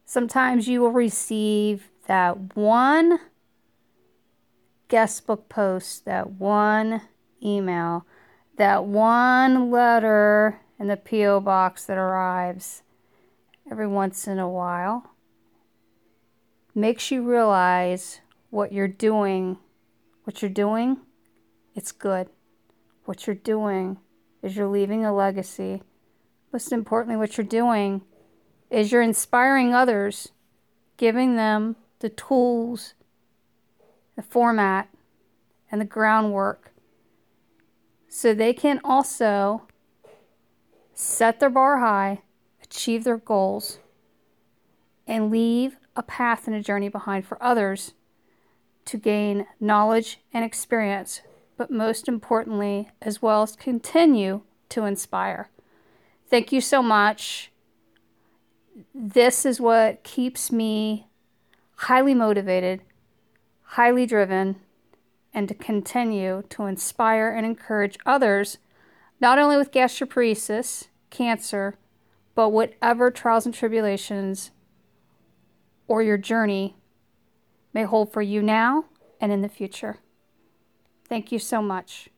Sometimes you will receive that one guest book post, that one email, that one letter in the P.O. box that arrives every once in a while. Makes you realize what you're doing. What you're doing, it's good. What you're doing is you're leaving a legacy. Most importantly, what you're doing is you're inspiring others, giving them the tools, the format, and the groundwork so they can also set their bar high, achieve their goals, and leave a path and a journey behind for others to gain knowledge and experience, but most importantly, as well as continue to inspire. Thank you so much. This is what keeps me highly motivated, highly driven, and to continue to inspire and encourage others, not only with gastroparesis, cancer, but whatever trials and tribulations or your journey may hold for you now and in the future. Thank you so much.